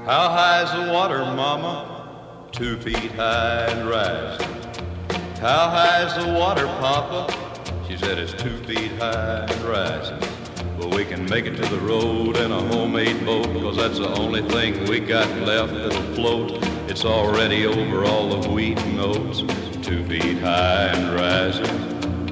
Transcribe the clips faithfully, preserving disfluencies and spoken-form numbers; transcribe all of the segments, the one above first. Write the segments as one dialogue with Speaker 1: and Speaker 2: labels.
Speaker 1: How high's the water, mama? Two feet high and rising. How high's the water, papa? She said it's two feet high and rising. Well, we can make it to the road in a homemade boat, 'cause that's the only thing we got left that'll float. It's already over all the wheat and oats, two feet high and rising.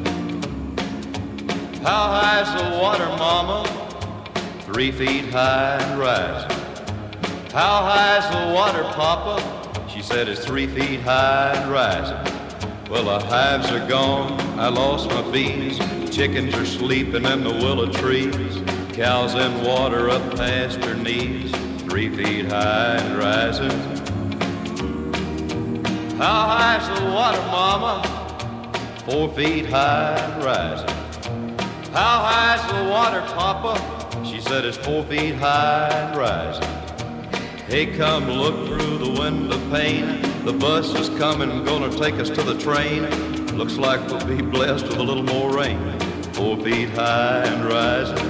Speaker 1: How high's the water, mama? Three feet high and rising. How high's the water, papa? She said it's three feet high and rising. Well, the hives are gone, I lost my bees. Chickens are sleeping in the willow trees. Cows in water up past her knees, three feet high and rising. How high's the water, mama? Four feet high and rising. How high's the water, papa? She said it's four feet high and rising. Hey, come look through the window pane. The bus is coming, gonna take us to the train. Looks like we'll be blessed with a little more rain. Four feet high and rising.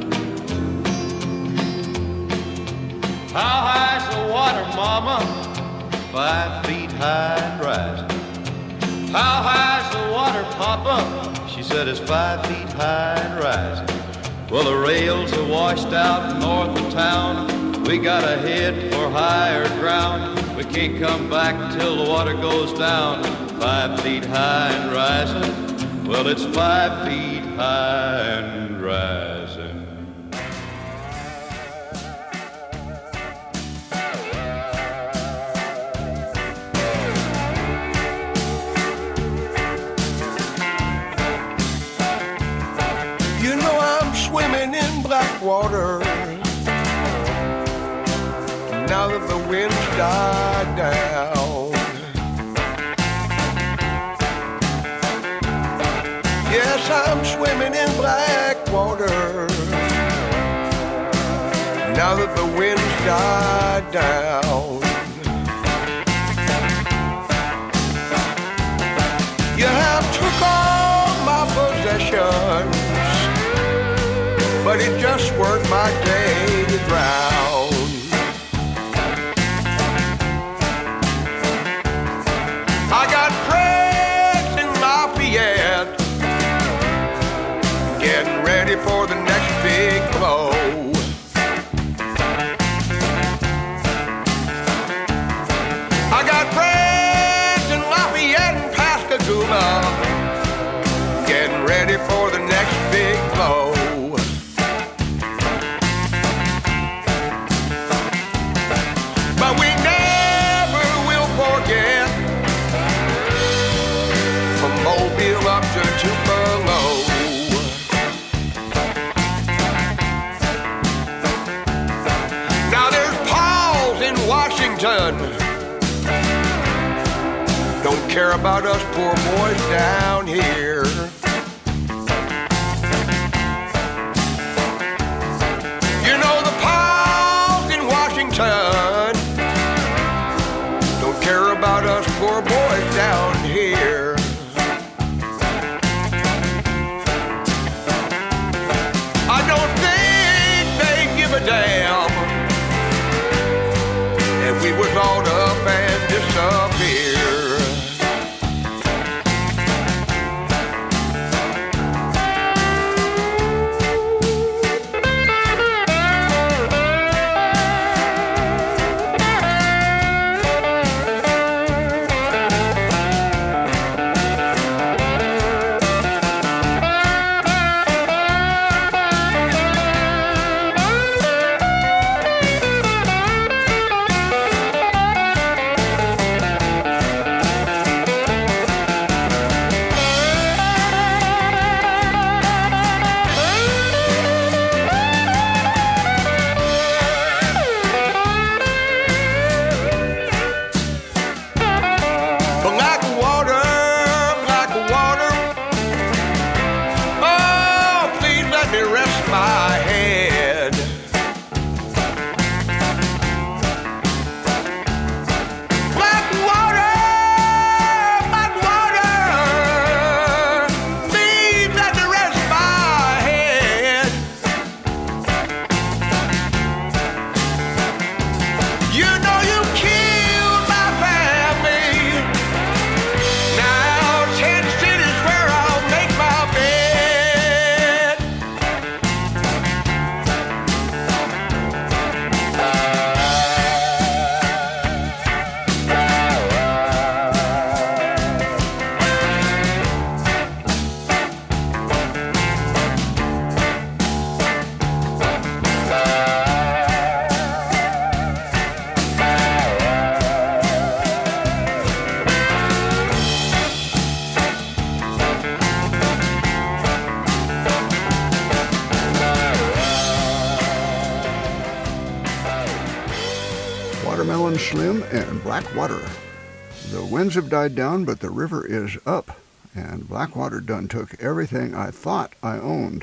Speaker 1: How high's the water, mama? Five feet high and rising. How high's the water, papa? She said it's five feet high and rising. Well, the rails are washed out north of town. We gotta head for higher ground. We can't come back till the water goes down. Five feet high and rising. Well, it's five feet high and rising.
Speaker 2: You know I'm swimming in black water now that the wind's died down. Yes, I'm swimming in black water now that the wind's died down. You have took all my possessions, but it just weren't my day to drown. I got friends in Lafayette, getting ready for the next big blow. I got friends in Lafayette and Pascagoula, getting ready for the next big blow. But we never will forget from Mobile up to Tupelo. Now there's Paul's in Washington, don't care about us poor boys down here. You know the Paul's in Washington don't care about us poor boys down here. I don't think they give a damn if we was all up and disappear.
Speaker 3: Watermelon Slim and Blackwater. The winds have died down, but the river is up, and Blackwater done took everything I thought I owned.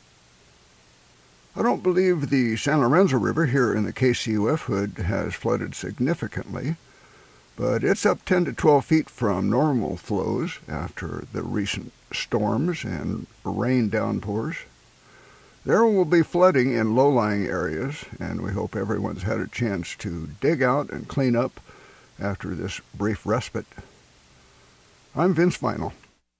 Speaker 3: I don't believe the San Lorenzo River here in the K C U F hood has flooded significantly, but it's up ten to twelve feet from normal flows after the recent storms and rain downpours. There will be flooding in low-lying areas, and we hope everyone's had a chance to dig out and clean up after this brief respite. I'm Vince Vinyl.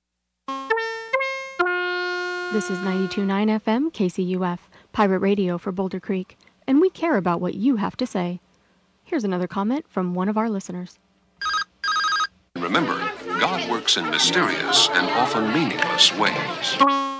Speaker 4: This is ninety-two point nine F M K C U F, Pirate Radio for Boulder Creek, and we care about what you have to say. Here's another comment from one of our listeners.
Speaker 5: Remember, God works in mysterious and often meaningless ways.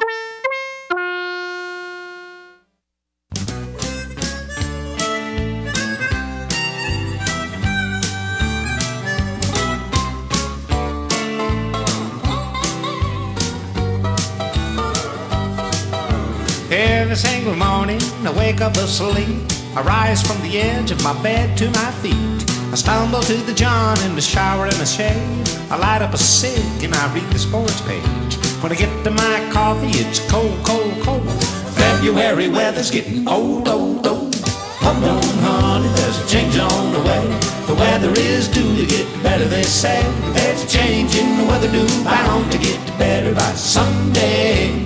Speaker 6: Every single morning I wake up asleep, I rise from the edge of my bed to my feet. I stumble to the john in the shower and I shave. I light up a cig and I read the sports page. When I get to my coffee it's cold, cold, cold. February weather's getting old, old, old. Hold on, honey, there's a change on the way. The weather is due to get better, they say. There's a change in the weather due, bound to get better by Sunday.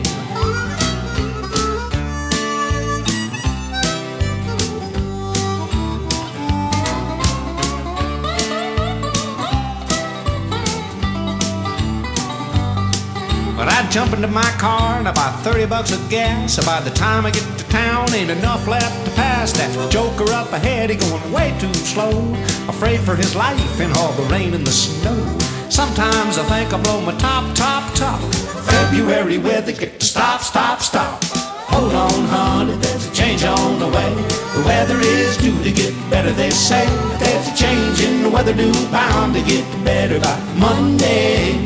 Speaker 6: But I jump into my car and I buy thirty bucks of gas. And by the time I get to town, ain't enough left to pass. That joker up ahead, he going way too slow. Afraid for his life in all the rain and the snow. Sometimes I think I blow my top, top, top. February weather, get to stop, stop, stop. Hold on, honey, there's a change on the way. The weather is due to get better, they say. There's a change in the weather due, bound to get better by Monday.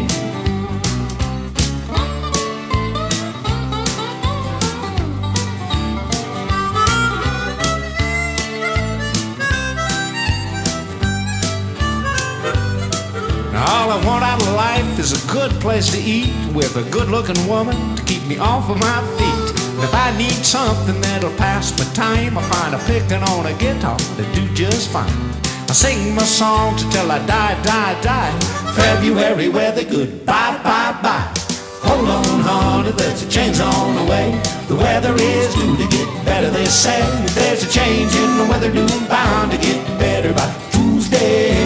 Speaker 6: All I want out of life is a good place to eat with a good-looking woman to keep me off of my feet. And if I need something that'll pass my time, I find a picking on a guitar to do just fine. I sing my songs until I die, die, die. February weather, goodbye, bye, bye. Hold on, honey, there's a change on the way. The weather is due to get better, they say. There's a change in the weather due, bound to get better by Tuesday.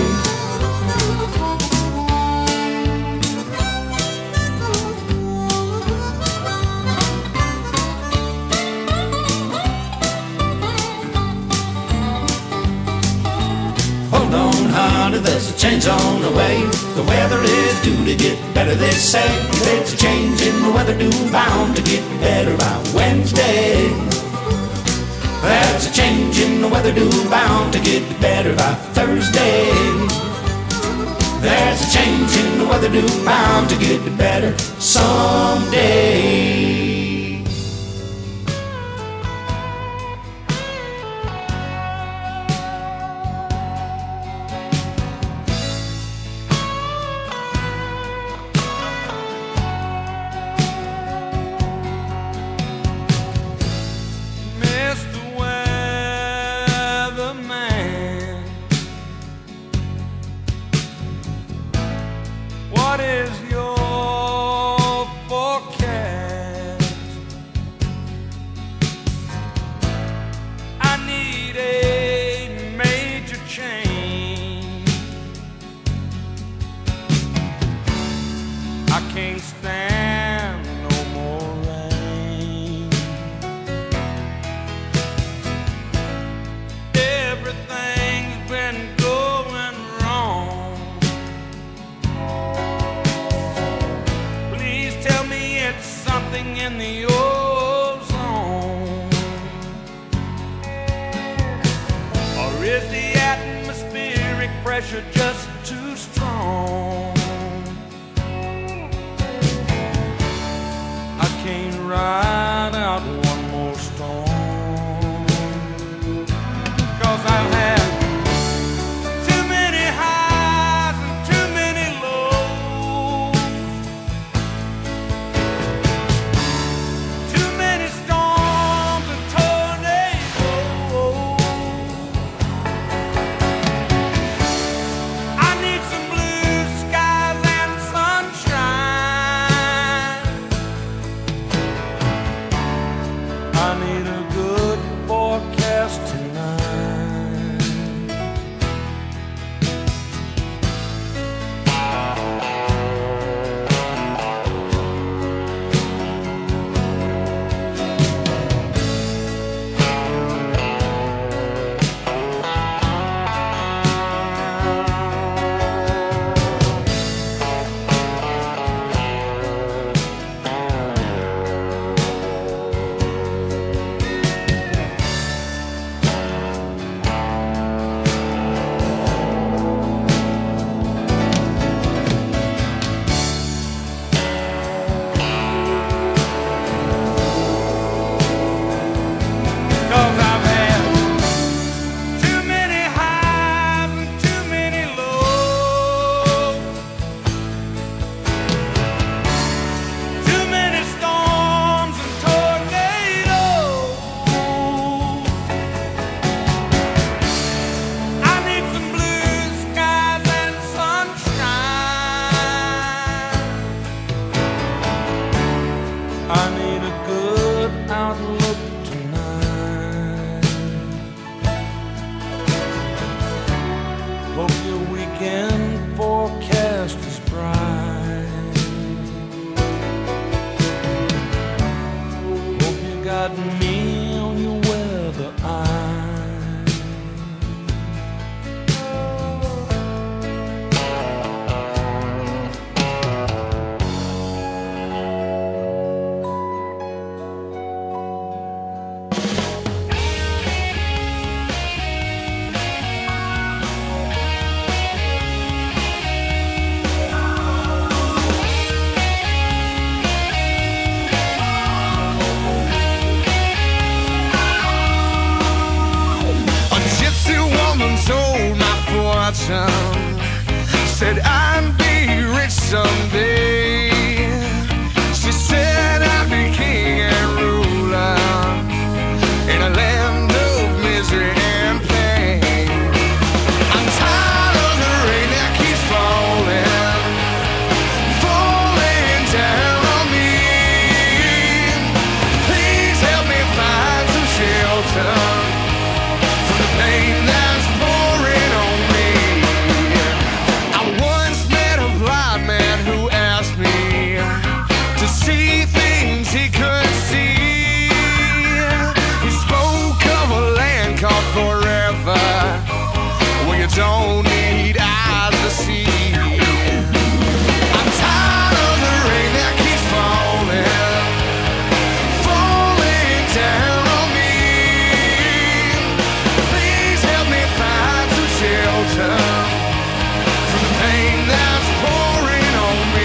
Speaker 6: There's a change on the way. The weather is due to get better, they say. There's a change in the weather due, bound to get better by Wednesday. There's a change in the weather due, bound to get better by Thursday. There's a change in the weather due, bound to get better someday.
Speaker 2: mountain, said I'd be rich someday. She said I'd be king and ruler in a land of misery and pain. I'm tired of the rain that keeps falling, falling down on me. Please help me find some shelter from the pain that's pouring on me. I once met a blind man who asked me to see things he couldn't see. He spoke of a land called forever, when you don't need eyes to see. I'm tired of the rain that keeps falling, falling down on me. Please help me find some shelter from the pain that's pouring on me.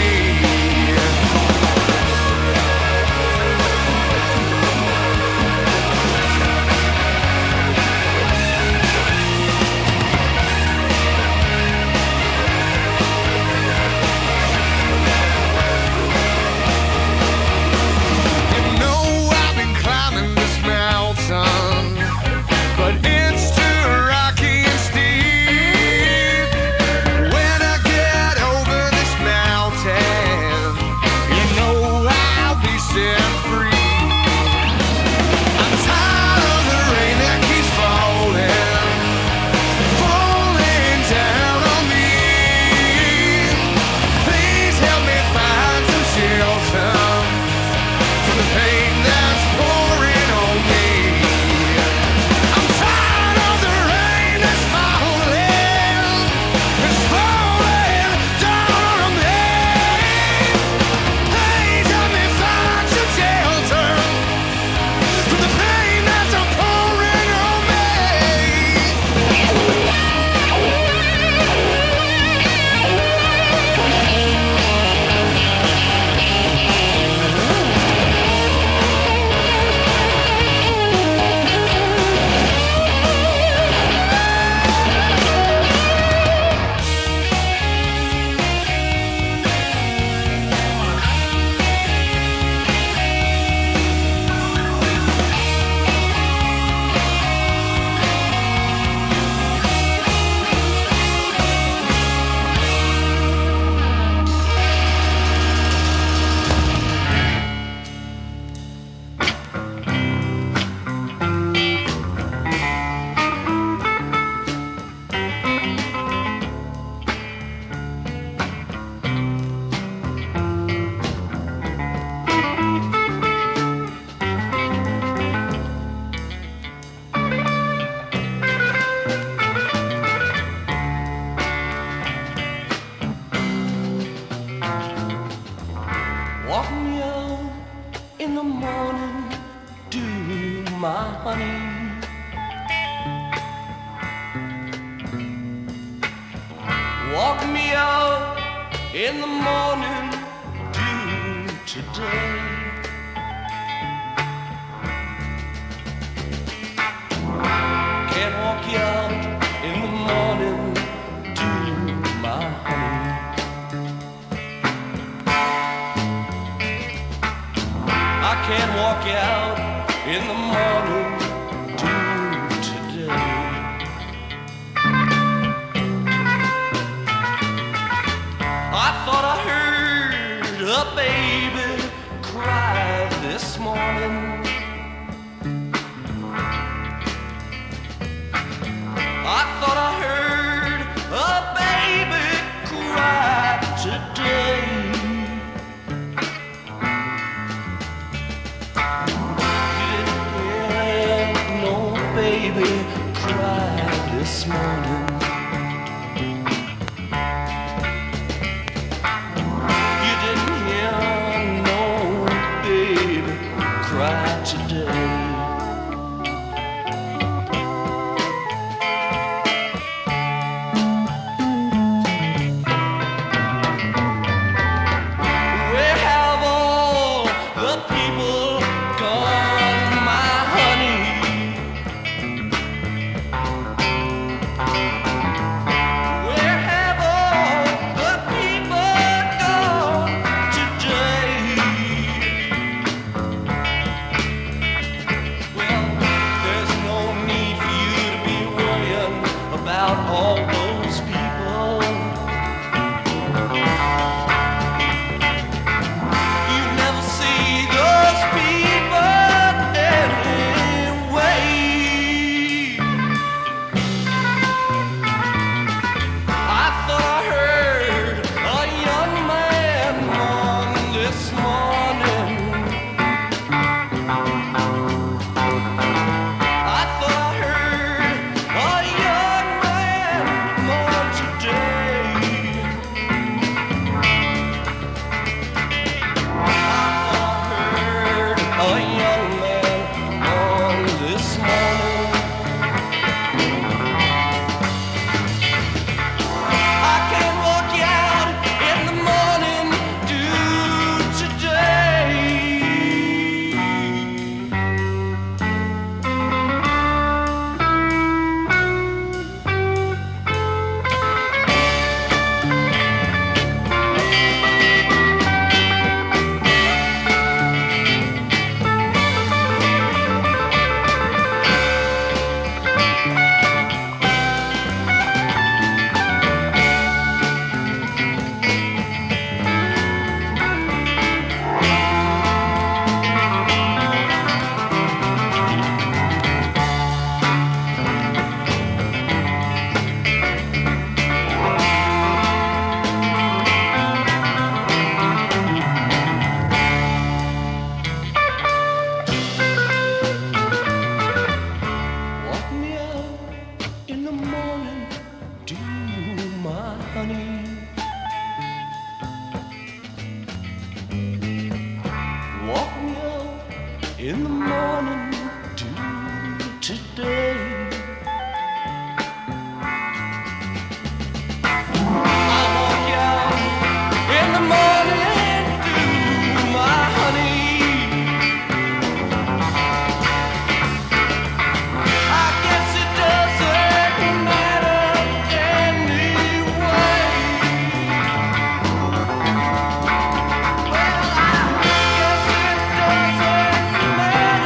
Speaker 2: You know I've been climbing this mountain, but it's too rocky and steep. When I get over this mountain, you know I'll be set free. I'm tired of the rain that keeps falling, falling down on me. Please help me find some shelter from the pain that's pouring on me. I'm tired of the rain that's falling, it's falling down on me. Please help me find some shelter from the pain that's pouring on me.
Speaker 7: Walk me out in the morning, dew, my honey. Walk me out in the morning, dew, today. Can't walk you out in the morning, dew, my honey. I can't walk you out in the morning, dew, today. I thought I heard a baby cry this morning. honey. Walk me out in the morning to today. I walk you out in the morning to my honey. I guess it doesn't matter anyway. Well, I guess it doesn't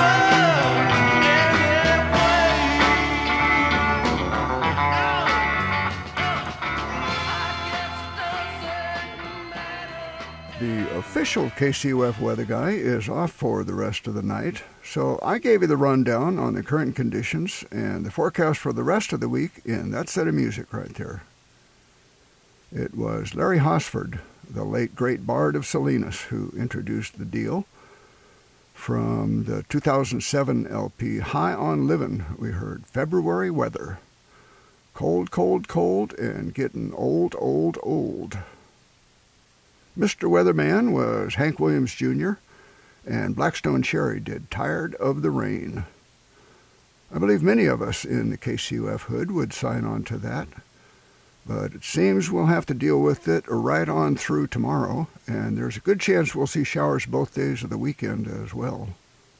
Speaker 3: The official K C U F weather guy is off for the rest of the night, so I gave you the rundown on the current conditions and the forecast for the rest of the week in that set of music right there. It was Larry Hosford, the late great bard of Salinas, who introduced the deal. From the two thousand seven L P High on Livin', we heard February Weather. Cold, cold, cold, and getting old, old, old. Mister Weatherman was Hank Williams Junior, and Blackstone Cherry did Tired of the Rain. I believe many of us in the K C U F hood would sign on to that, but it seems we'll have to deal with it right on through tomorrow, and there's a good chance we'll see showers both days of the weekend as well.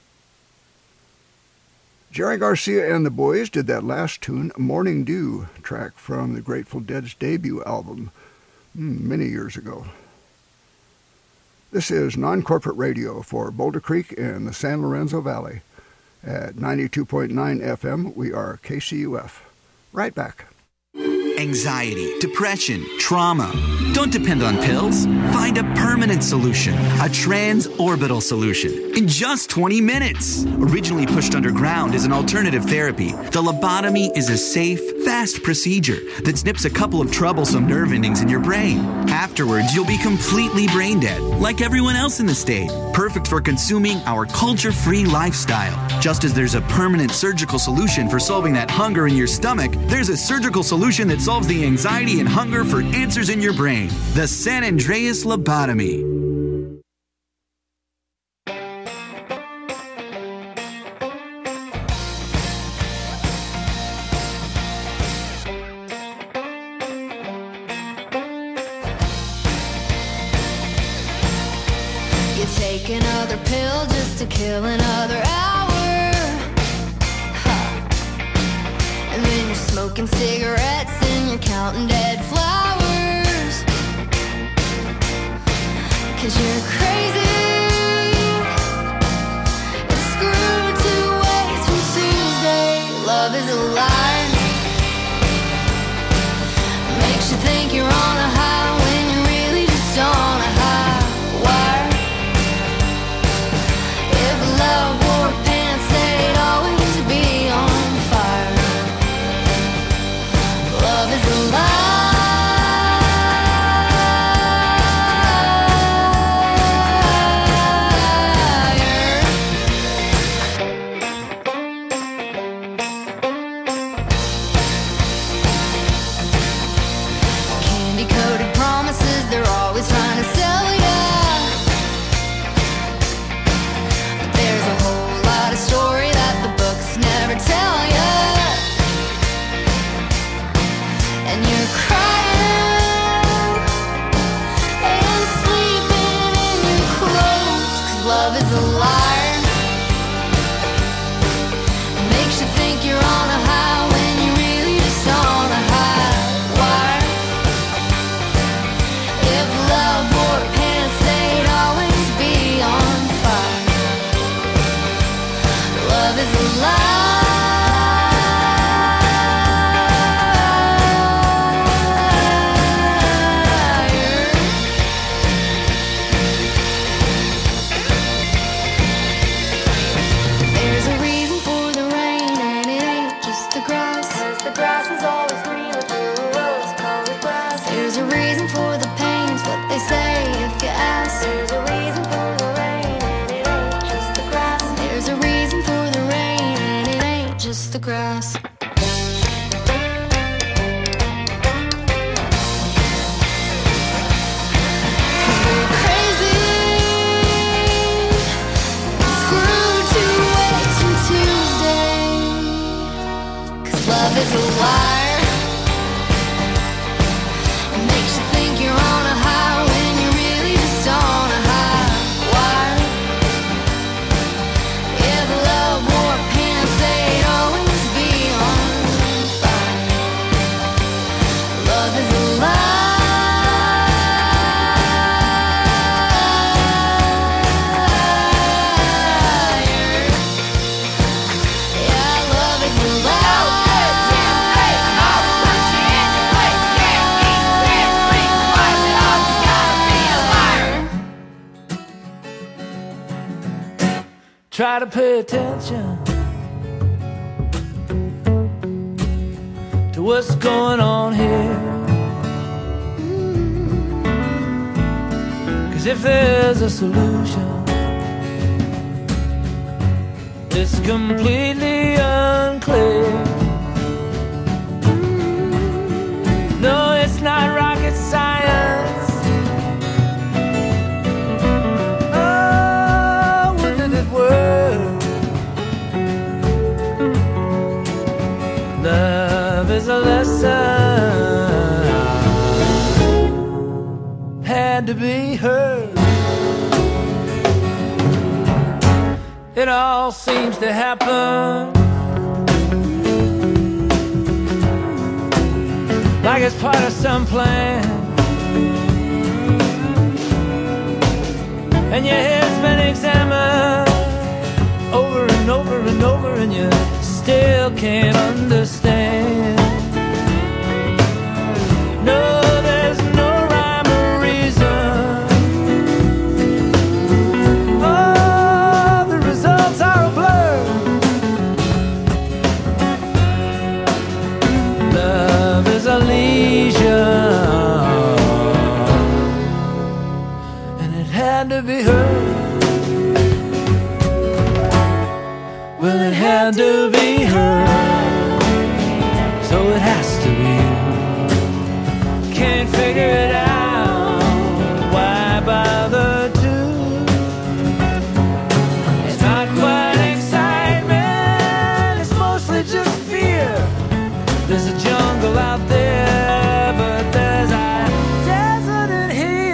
Speaker 3: Jerry Garcia and the Boys did that last tune, Morning Dew, track from the Grateful Dead's debut album many years ago. This is non-corporate radio for Boulder Creek and the San Lorenzo Valley. At ninety-two point nine F M, we are K C U F. Right back.
Speaker 8: Anxiety, depression, trauma. Don't depend on pills. Find a permanent solution, a transorbital solution, in just twenty minutes. Originally pushed underground as an alternative therapy, the lobotomy is a safe, fast procedure that snips a couple of troublesome nerve endings in your brain. Afterwards, you'll be completely brain dead, like everyone else in the state. Perfect for consuming our culture-free lifestyle. Just as there's a permanent surgical solution for solving that hunger in your stomach, there's a surgical solution that solves the anxiety and hunger for answers in your brain. The San Andreas Lobotomy.
Speaker 9: You take another pill just to kill another hour, huh. And then you're smoking cigarettes and you're counting dead flowers, 'cause you're crazy. You're screwed two ways from Tuesday. Love is a lie. Makes you think you're on a high when you're really just on a high wire. If love wore pants, they'd always be on fire. Love is a lie.
Speaker 10: try to pay attention to what's going on here. 'Cause if there's a solution, it's completely unclear. No, it's not rocket science. Oh, wouldn't it work? Love is a lesson, had to be heard. It all seems to happen like it's part of some plan, and your head's been examined over and over and over, and you still can't understand. No, there's no rhyme or reason. Oh, the results are a blur. Love is a lesion, and it had to be heard. Well, it had to be heard, so it has to be. Can't figure it out, why bother to? It's not quite excitement, it's mostly just fear. There's a jungle out there, but there's a desert in here.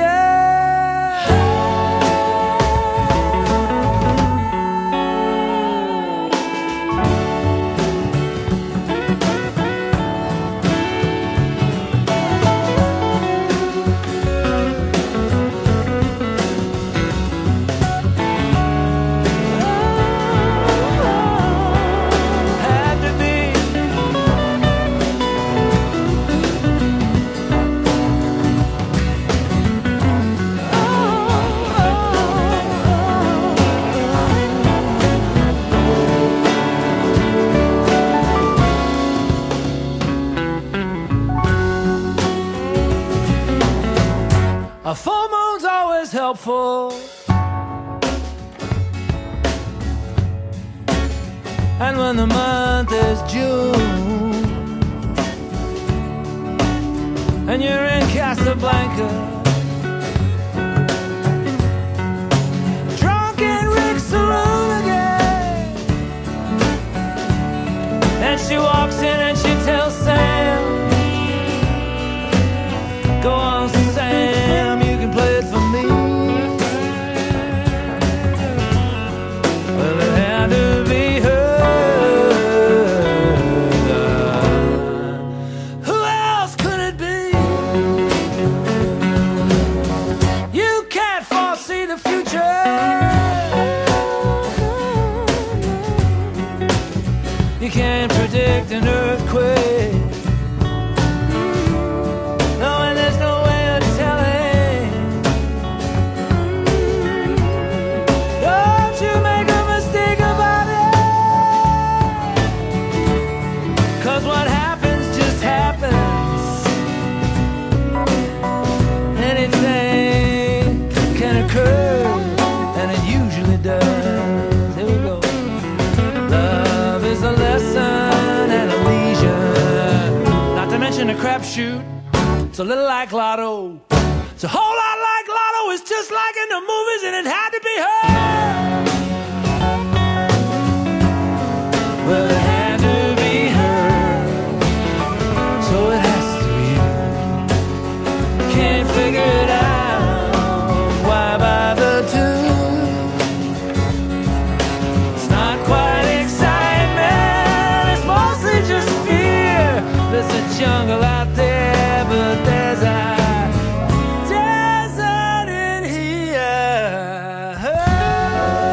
Speaker 10: Had to be. A full moon's always helpful, and when the month is June and you're in Casablanca, drunk in Rick's saloon again, and she walks in and she tells Sam, go on Sam, you can play it for me. Well, it had to be her. Who else could it be? You can't foresee the future. You can't predict an earthquake. No, and there's no way of telling. Don't you make a mistake about it, 'cause what happens just happens. Anything can occur, and it usually does. Here we go. Love is a lesson and a leisure, not to mention a crapshoot. It's a little like Lotto. It's a whole lot like Lotto. It's just like in the movies, and it had to be her. Well, it had to be her, so it has to be her. Can't figure it out, why bother to? It's not quite excitement, it's mostly just fear. There's a jungle out there, but there's a desert in here.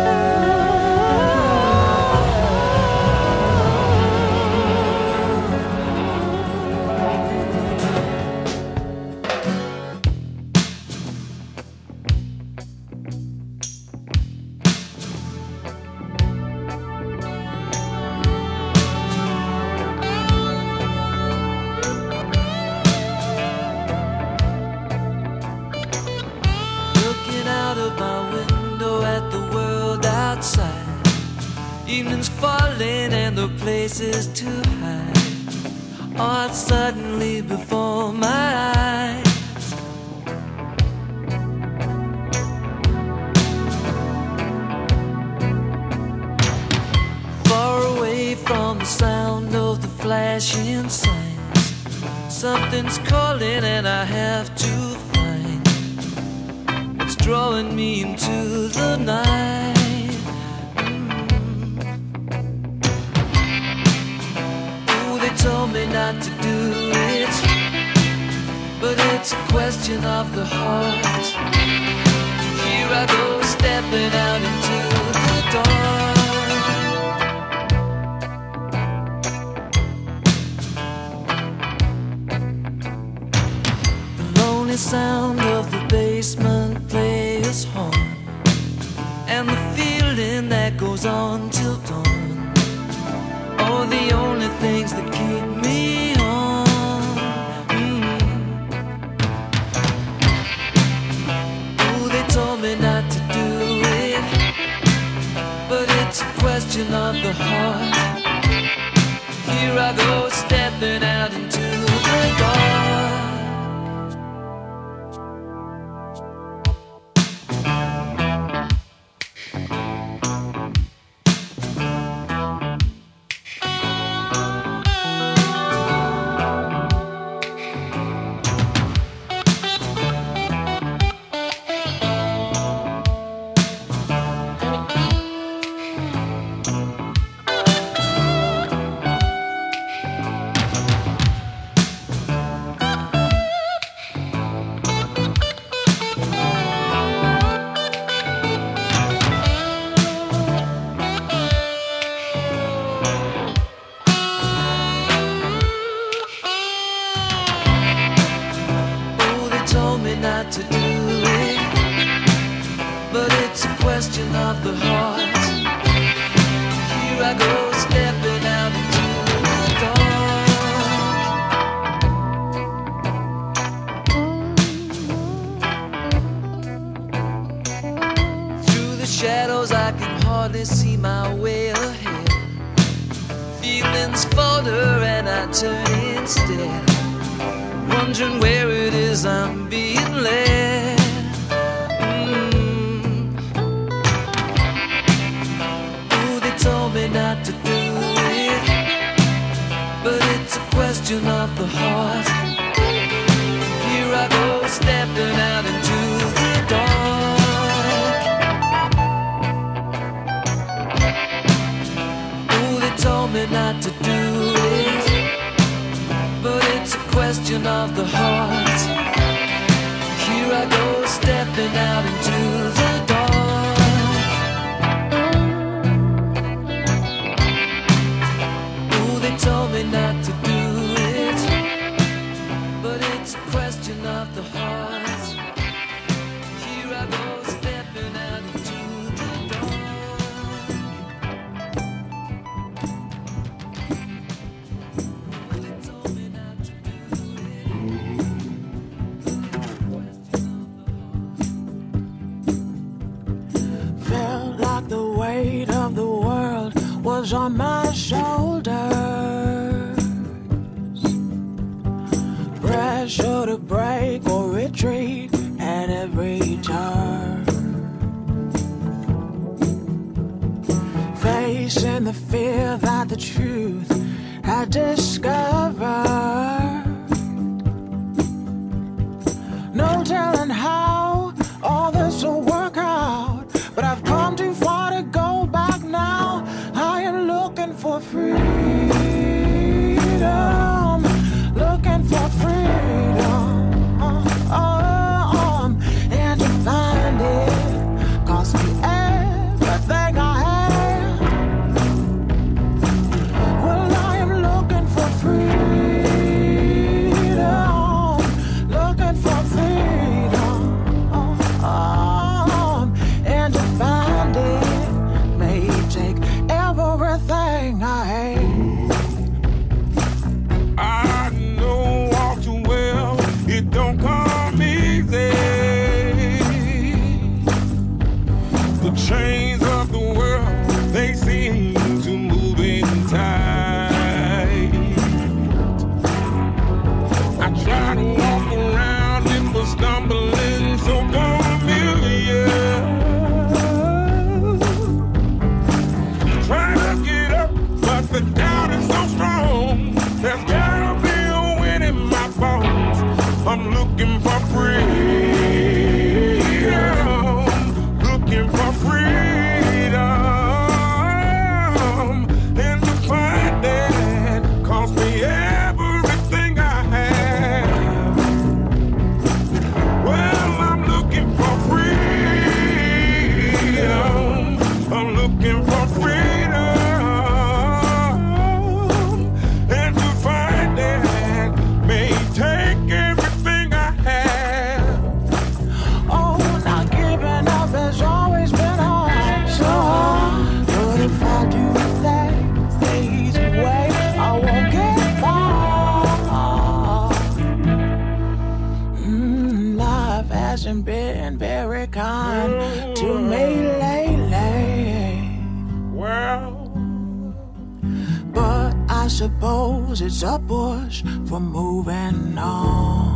Speaker 10: no places to hide, all suddenly before my eyes. Far away from the sound of the flashing signs, something's calling and I have to find what's drawing me into the night. Told me not to do it, but it's a question of the heart. Here I go stepping out into the dark. The lonely sound of the basement player's horn, and the feeling that goes on till dawn, are the only things that keep me on. Mm. Oh, they told me not to do it, but it's a question of the heart. Here I go stepping out into the dark.
Speaker 11: On my shoulders, pressure to break or retreat at every turn, facing the fear that the truth I discovered. No telling how all this will work out, but I've come too far to go back now. I am looking for freedom, looking for freedom, uh, uh, um, and to find it cost me everything I have. Well, I am looking for freedom. I'm looking for freedom, looking for freedom, and to find that cost me everything I have. Well, I'm looking for freedom, I'm looking for freedom, and to find that may take everything I have. Oh, not giving up has always been hard, so hard. But if I do things the easy way, I won't get far. Mm, life hasn't been very kind to me lately. Well, but I suppose it's a push for moving on.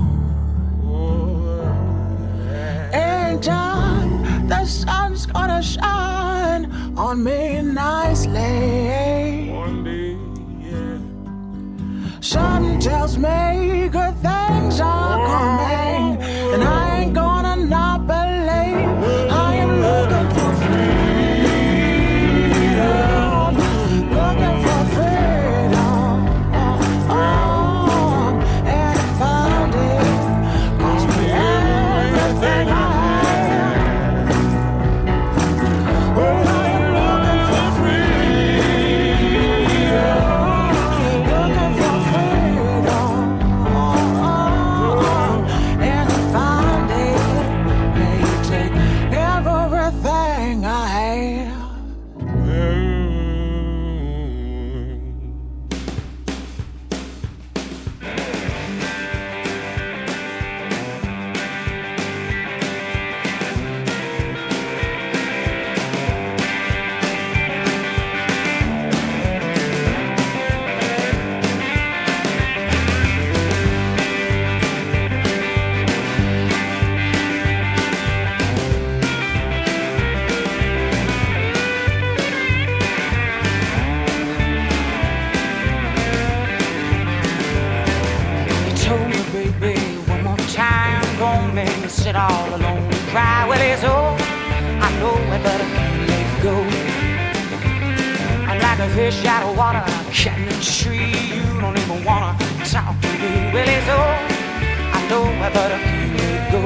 Speaker 11: In time, the sun's gonna shine on me nicely. One day, yeah. Something tells me good things are coming, and I ain't gonna not believe. I am looking for freedom, looking for freedom. Oh, and I found it, cost me everything I had. Well, I am looking for freedom, looking for freedom. Oh, and I found it, may take everything I have. You told me, baby, one more time, gon' make me sit all alone and cry. Well, it's over, I know it, but I can't let go. I'm like a fish out of water, cutting a tree. You don't even wanna talk to me. Well, it's over, I know it, but I can't let go.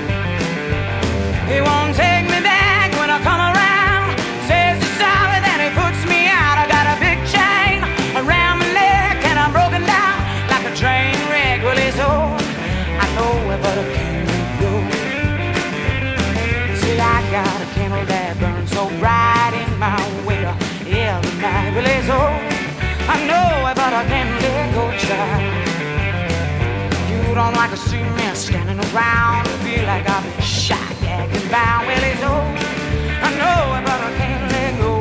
Speaker 11: He won't take me back when I come around. Says he's sorry, then he puts me out. I got a big chain around my neck, and I'm broken down like a train wreck. Well, it's over, I know it, but I can't let go. See, I got a candle that burns so bright in my window every night. Well, it's over, I know it, but I can't let go, child. You don't like to see me standing around. Feel like I've been shot, gagged, bound. Well, it's over, I know it, but I can't let go.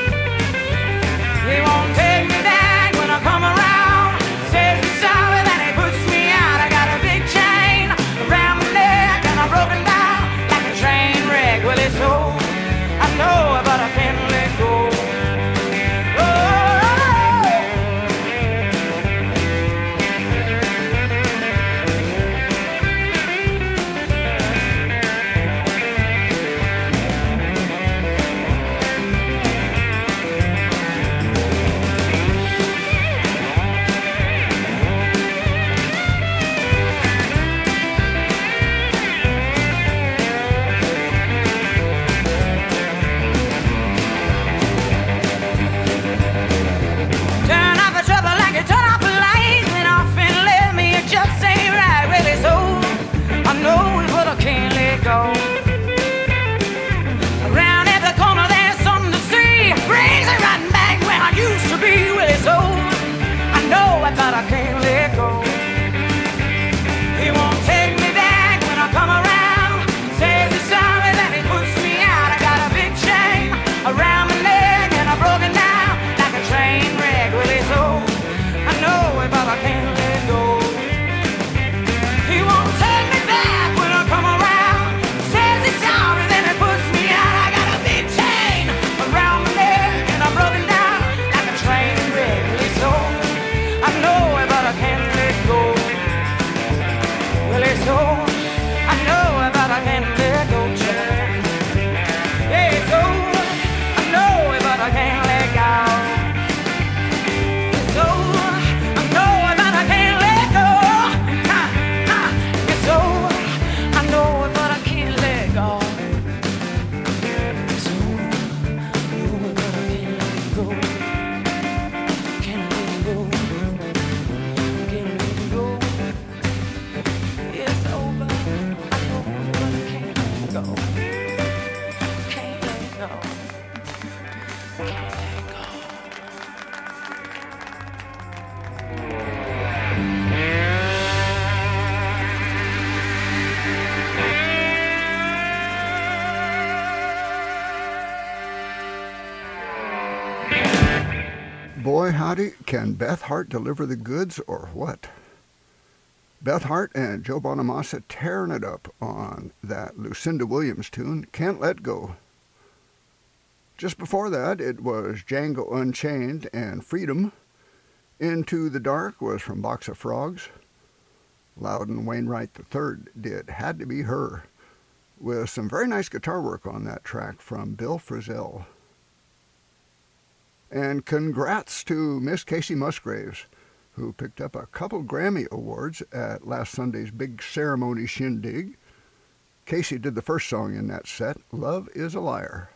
Speaker 11: He won't take me back when I come around. Says he's sorry, then he puts me out. I got a big chain around my neck, and I'm broken down like a train wreck. Well, it's over, I know it, but I can't let go.
Speaker 3: howdy, can Beth Hart deliver the goods or what? Beth Hart and Joe Bonamassa tearing it up on that Lucinda Williams tune, Can't Let Go. Just before that, it was Django Unchained and Freedom. Into the Dark was from Box of Frogs. Loudon Wainwright the third did Had to Be Her, with some very nice guitar work on that track from Bill Frisell. And congrats to Miss Casey Musgraves, who picked up a couple Grammy Awards at last Sunday's big ceremony shindig. Casey did the first song in that set, Love is a Liar.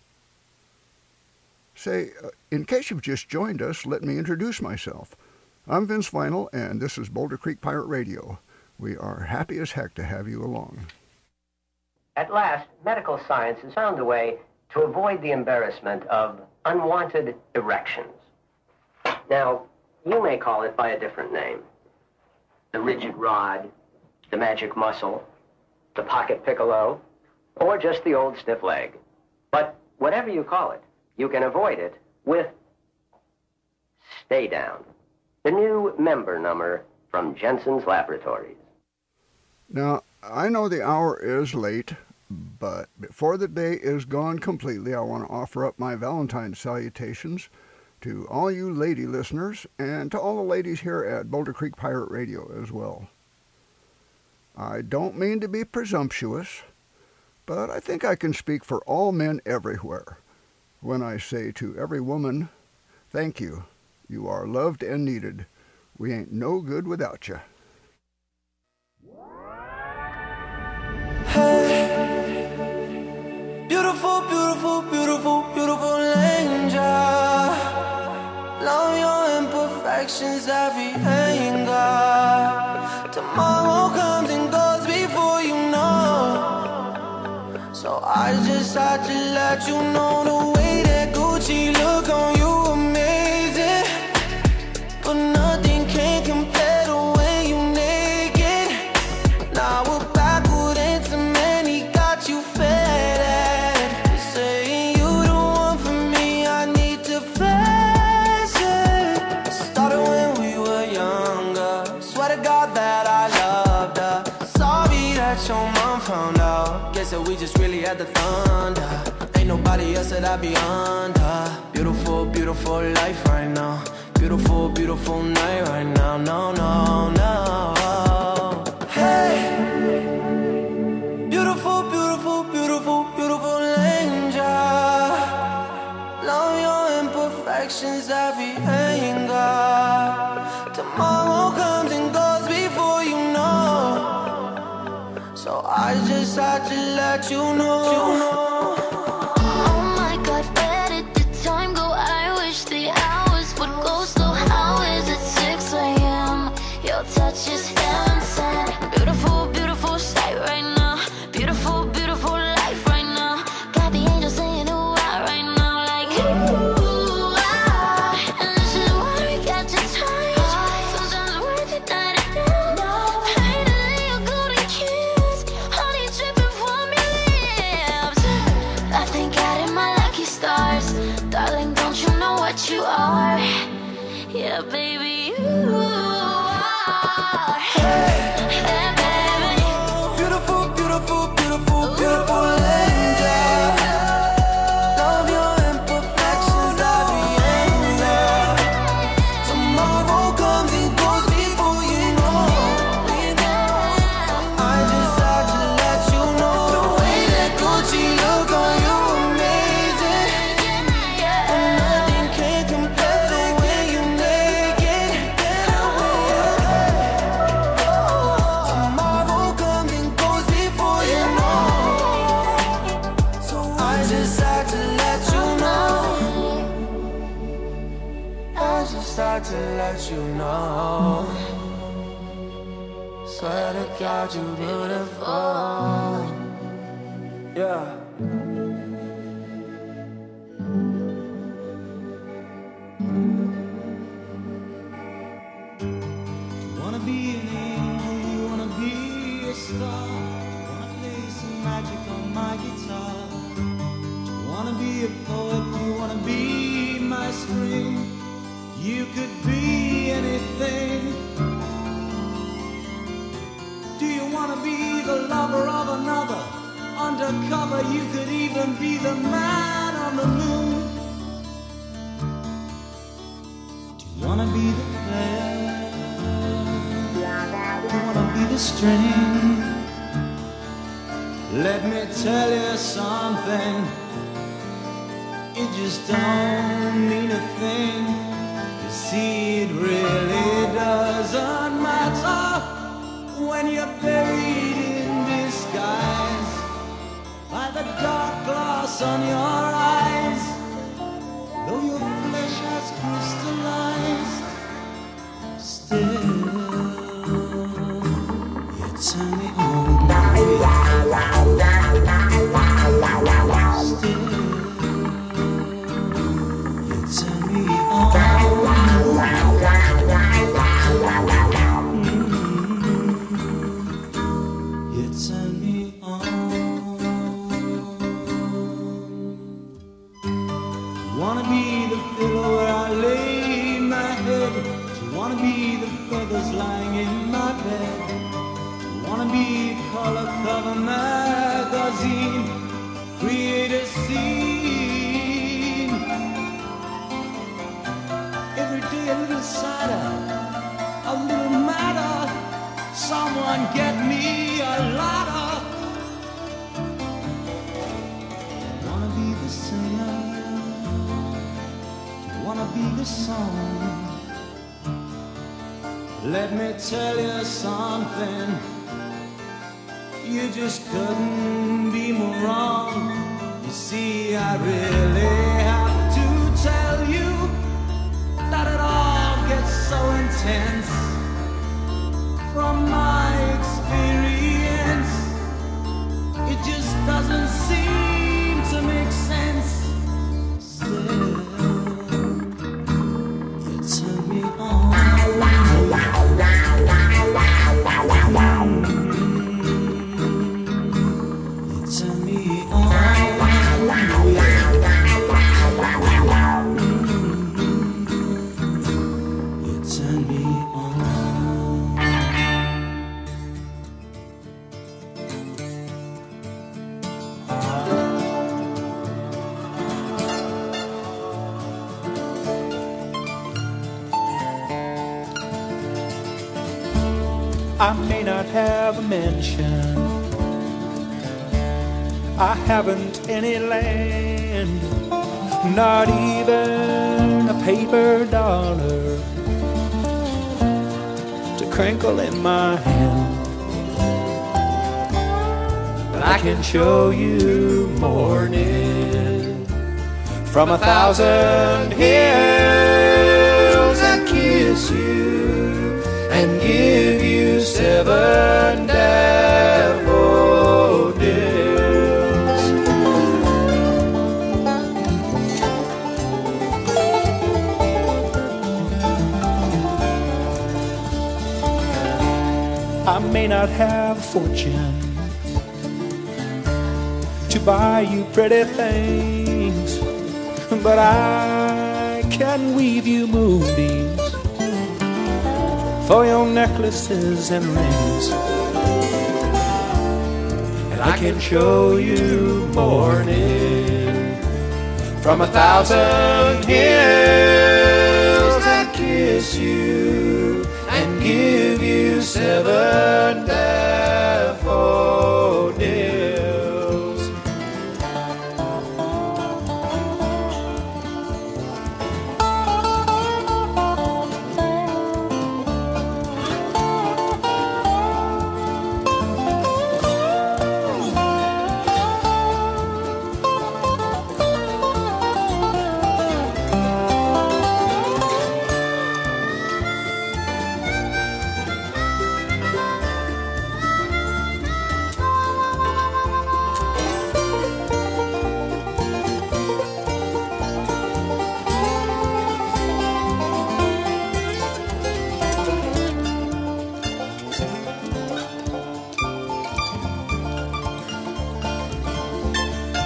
Speaker 3: Say, uh, in case you've just joined us, let me introduce myself. I'm Vince Vinyl, and this is Boulder Creek Pirate Radio. We are happy as heck to have you along.
Speaker 12: At last, medical science has found a way to avoid the embarrassment of unwanted erections. Now, you may call it by a different name. The rigid rod, the magic muscle, the pocket piccolo, or just the old stiff leg. But whatever you call it, you can avoid it with Stay Down, the new member number from Jensen's Laboratories.
Speaker 3: Now, I know the hour is late, but before the day is gone completely, I want to offer up my Valentine's salutations to all you lady listeners and to all the ladies here at Boulder Creek Pirate Radio as well. I don't mean to be presumptuous, but I think I can speak for all men everywhere when I say to every woman, thank you. You are loved and needed. We ain't no good without you.
Speaker 2: Hey, beautiful, beautiful, beautiful, beautiful angel. Love your imperfections, every anger. Tomorrow comes and goes before you know. So I just had to let you know the way that Gucci look on you amazing. But nothing can compare the way you naked. Now we're backward into many, got you fed. Saying you the one for me, I need to face it. Started when we were younger. Swear to God that I loved her. Sorry that your mom found out. Guess that we just really had the thunder. Ain't nobody else that I be under. Beautiful, beautiful life right now. Beautiful, beautiful night right now. No, no, no. Hey, beautiful, beautiful, beautiful, beautiful angel. Love your imperfections, every anger. Tomorrow comes and goes before you know. So I just had to let you know.
Speaker 9: Oh my God, where did the time go? I wish the hours would go slow. How is it six a.m.? Your touch is heaven sent. Beautiful, beautiful sight right now. Beautiful, beautiful life right now. Got the angels saying ooh ah right now, like ooh ah. And this is why we got to touch. Sometimes it's worth it not enough. Finally a golden kiss, honey dripping from your lips. I thank God in my lucky stars, darling. Don't you know what you are? Yeah, baby, you are. Hey, baby.
Speaker 2: Beautiful, beautiful, beautiful, beautiful angel. Love your imperfections, every anger. Tomorrow comes and goes before you know. I just had to let you know the way that Gucci look on you amazing. And nothing can compare the way you make it. Tomorrow comes and goes before you know. So I just had to let you know. I just had to let you know. Swear to God, you beautiful. Yeah.
Speaker 6: Wanna be an angel, you wanna be a star. Wanna play some magic on my guitar. You wanna be a poet, you wanna be my string. You could be anything. Do you want to be the lover of another? Undercover, you could even be the man on the moon. Do you want to be the player? Do you want to be the string? Let me tell you something. It just don't mean a thing. You see, it really doesn't matter when you're buried in disguise by the dark glass on your eyes. Though your flesh has crystallized, still you turn me on. Still you turn me on. You turn me on. Wanna be the pillow where I lay my head? Do you wanna be the feathers lying in my bed? Do you wanna be color cover magazine? Create a scene. Every day a little sadder, a little madder. Someone get me a ladder. Wanna be the singer? Wanna be the song? Let me tell you something. You just couldn't be more wrong. You see, I really have to tell you that it all gets so intense. From my experience, it just doesn't seem to make sense. Still, turn me on. You turn me on. You turn me on. I may not have a mansion, I haven't any land, not even a paper dollar to crinkle in my hand. But I can show you morning from a thousand hills and kiss you and give you seven daffodils. I may not have a fortune to buy you pretty things, but I can weave you moonbeams for your necklaces and rings. And I can show you morning from a thousand hills and kiss you and give you seven daffodils.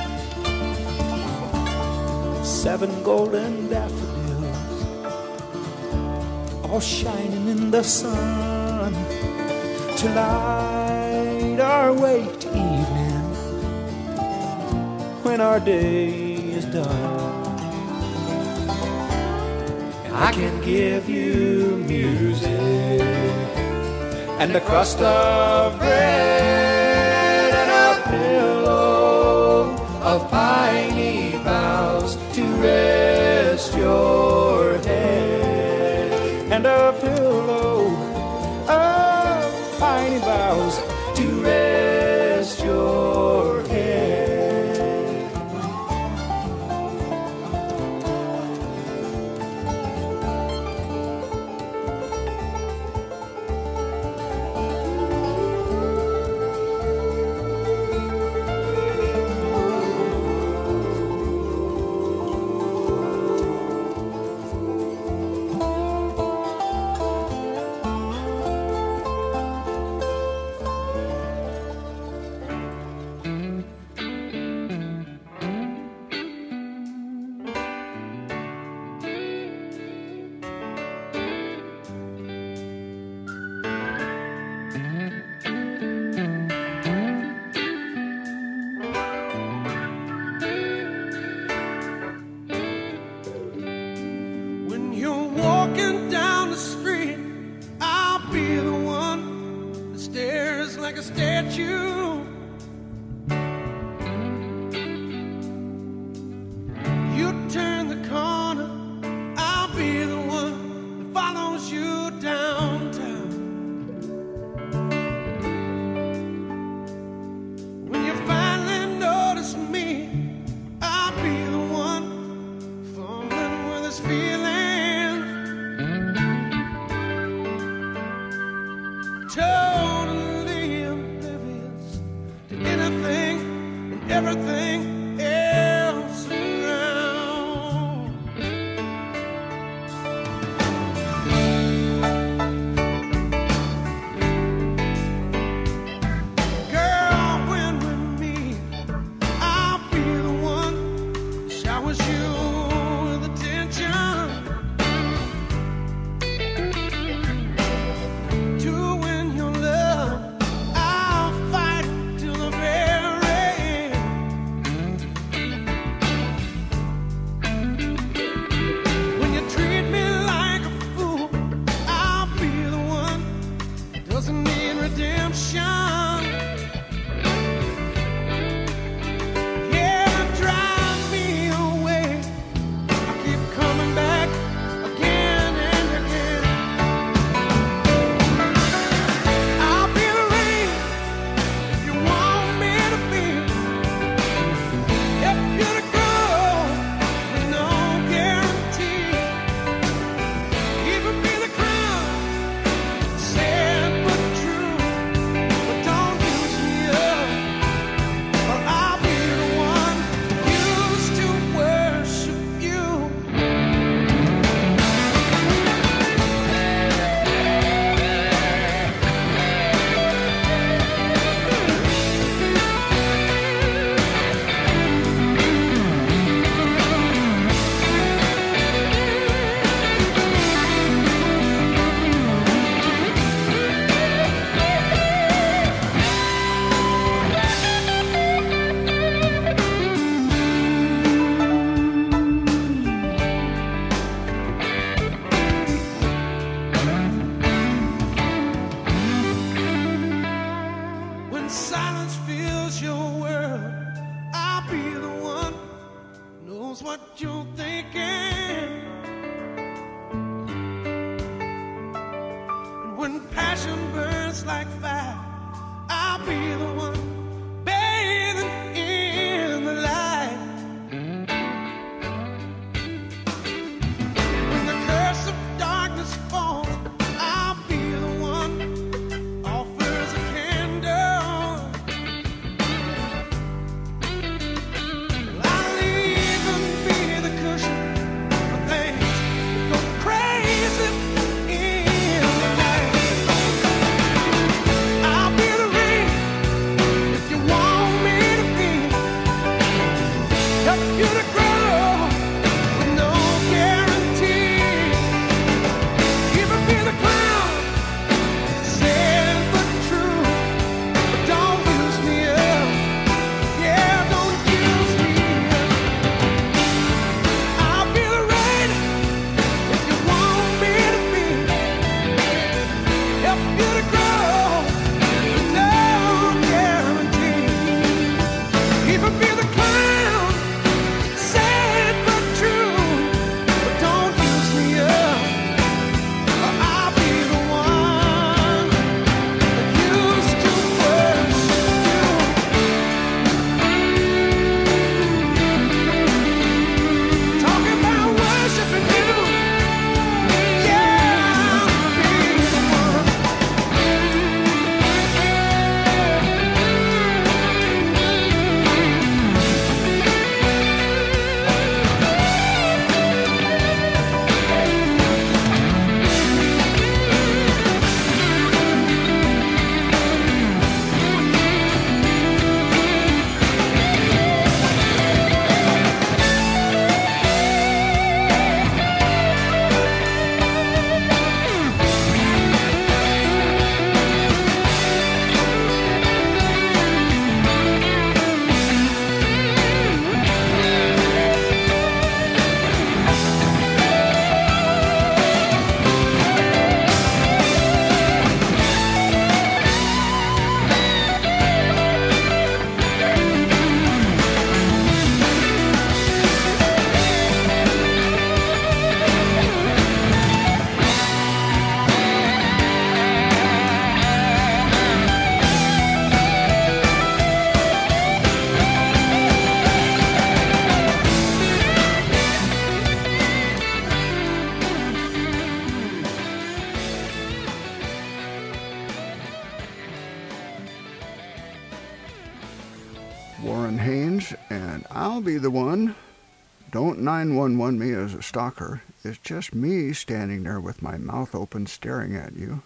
Speaker 6: Seven golden daffodils or shining in the sun to light our way to evening when our day is done. And I can give you music and a crust of bread and a pillow of piney boughs to rest your head, and a pillow of piney boughs to rest your head.
Speaker 3: Warren Haynes, and I'll be the one. Don't nine one one me as a stalker. It's just me standing there with my mouth open staring at you.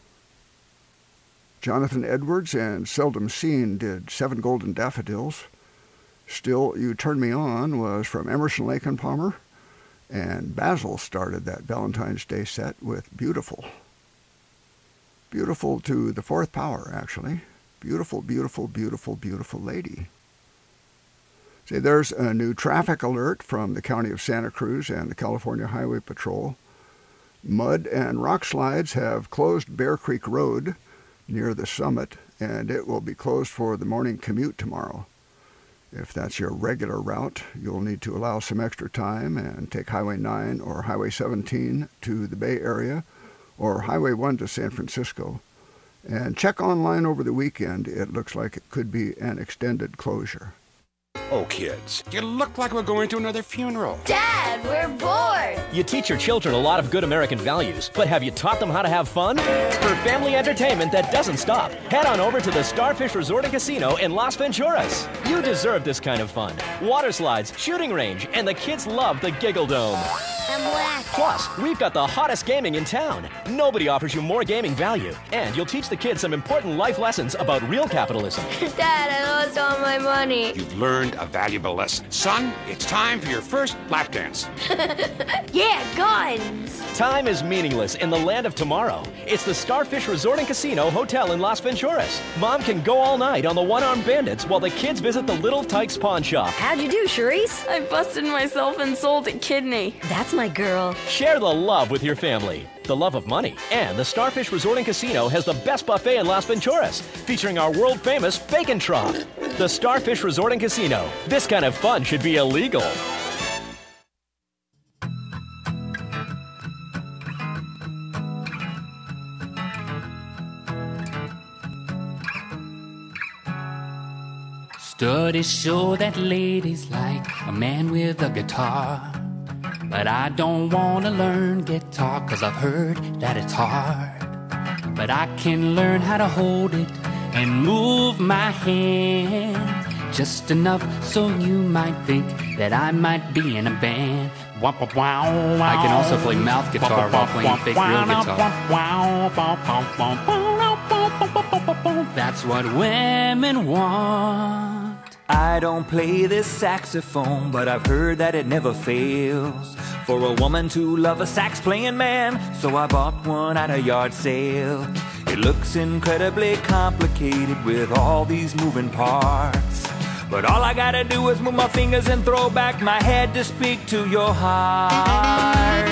Speaker 3: Jonathan Edwards and Seldom Seen did Seven Golden Daffodils. Still You Turn Me On was from Emerson, Lake and Palmer. And Basil started that Valentine's Day set with Beautiful. Beautiful to the fourth power, actually. Beautiful, beautiful, beautiful, beautiful lady. See, there's a new traffic alert from the County of Santa Cruz and the California Highway Patrol. Mud and rock slides have closed Bear Creek Road near the summit, and it will be closed for the morning commute tomorrow. If that's your regular route, you'll need to allow some extra time and take Highway nine or Highway seventeen to the Bay Area or Highway one to San Francisco. And check online over the weekend. It looks like it could be an extended closure.
Speaker 13: Oh, kids, you look like we're going to another funeral.
Speaker 9: Dad, we're bored.
Speaker 14: You teach your children a lot of good American values, but have you taught them how to have fun? For family entertainment that doesn't stop, head on over to the Starfish Resort and Casino in Las Venturas. You deserve this kind of fun. Water slides, shooting range, and the kids love the Giggle Dome.
Speaker 9: I'm whack.
Speaker 14: Plus, we've got the hottest gaming in town. Nobody offers you more gaming value. And you'll teach the kids some important life lessons about real capitalism.
Speaker 9: Dad, I lost all my money.
Speaker 13: You've learned a valuable lesson. Son, it's time for your first lap dance.
Speaker 9: Yeah, guns.
Speaker 14: Time is meaningless in the land of tomorrow. It's the Starfish Resort and Casino Hotel in Las Venturas. Mom can go all night on the One-Armed Bandits while the kids visit the Little Tykes Pawn Shop.
Speaker 15: How'd you do, Charisse? I busted myself and sold a kidney. That's my girl.
Speaker 14: Share the love with your family, the love of money, and the Starfish Resort and Casino has the best buffet in Las Venturas, featuring our world-famous bacon trough. The Starfish Resort and Casino. This kind of fun should be illegal.
Speaker 16: Studies show that ladies like a man with a guitar. But I don't wanna learn guitar, cause I've heard that it's hard. But I can learn how to hold it and move my hand just enough so you might think that I might be in a band. I can also play mouth guitar while playing fake real guitar. That's what women want.
Speaker 17: I don't play this saxophone, but I've heard that it never fails for a woman to love a sax-playing man, so I bought one at a yard sale. It looks incredibly complicated with all these moving parts, but all I gotta do is move my fingers and throw back my head to speak to your heart.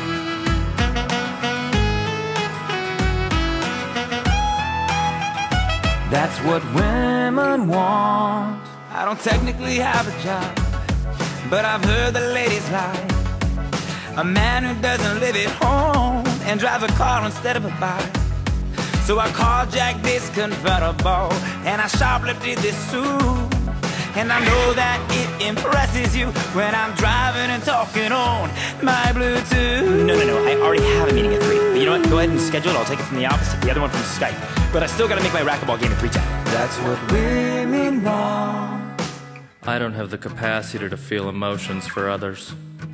Speaker 17: That's what women want. I don't technically have a job, but I've heard the ladies like a man who doesn't live at home and drives a car instead of a bike. So I carjacked this convertible and I shoplifted this suit. And I know that it impresses you when I'm driving and talking on my Bluetooth.
Speaker 18: No, no, no, I already have a meeting at three. But you know what, go ahead and schedule it. I'll take it from the office, the other one from Skype. But I still gotta make my racquetball game at three ten.
Speaker 17: That's what women want.
Speaker 19: I don't have the capacity to feel emotions for others.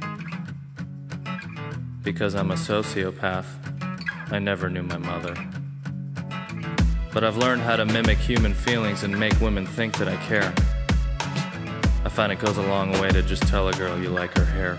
Speaker 19: Because I'm a sociopath, I never knew my mother. But I've learned how to mimic human feelings and make women think that I care. I find it goes a long way to just tell a girl you like her hair.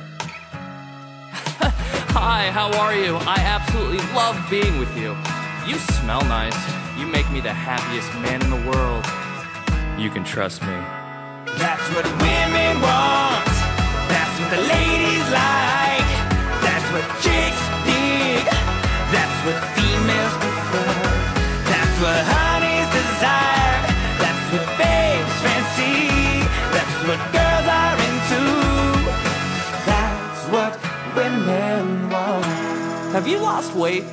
Speaker 20: Hi, how are you? I absolutely love being with you. You smell nice. You make me the happiest man in the world.
Speaker 19: You can trust me.
Speaker 17: That's what women want. That's what the ladies like. That's what chicks dig. That's what females prefer. That's what honeys desire. That's what babes fancy. That's what girls are into. That's what women want.
Speaker 20: Have you lost weight?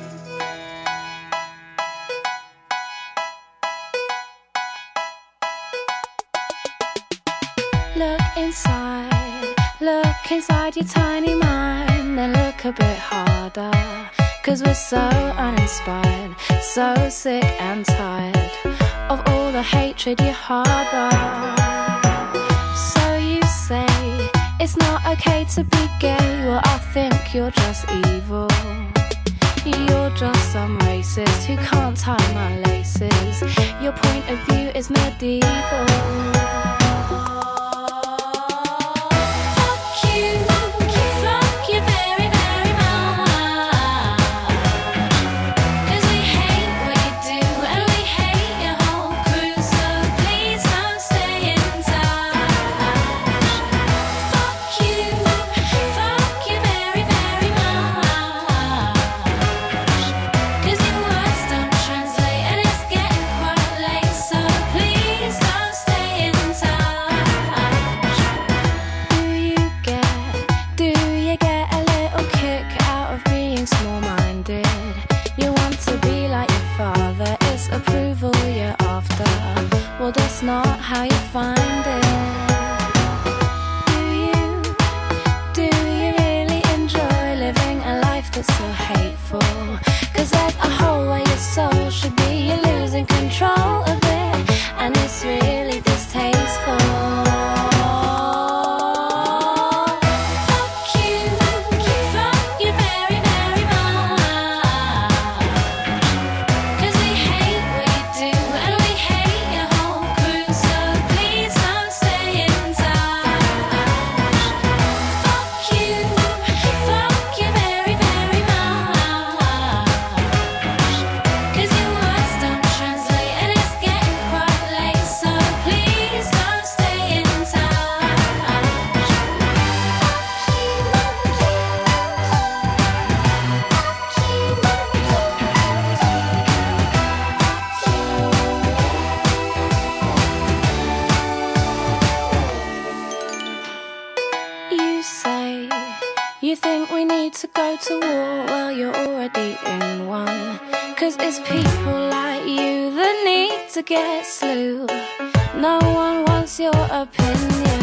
Speaker 9: Look inside, look inside your tiny mind, then look a bit harder, cause we're so uninspired, so sick and tired of all the hatred you harbor. it's not okay to be gay. Well, I think you're just evil. You're just some racist who can't tie my laces. Your point of view is medieval. Not how you find it. Do you, do you really enjoy living a life that's so hateful? Cause there's a hole where your soul should be. You're losing control of it, and it's really distasteful. You think we need to go to war? Well, you're already in one. Cause it's people like you that need to get slew. No one wants your opinion.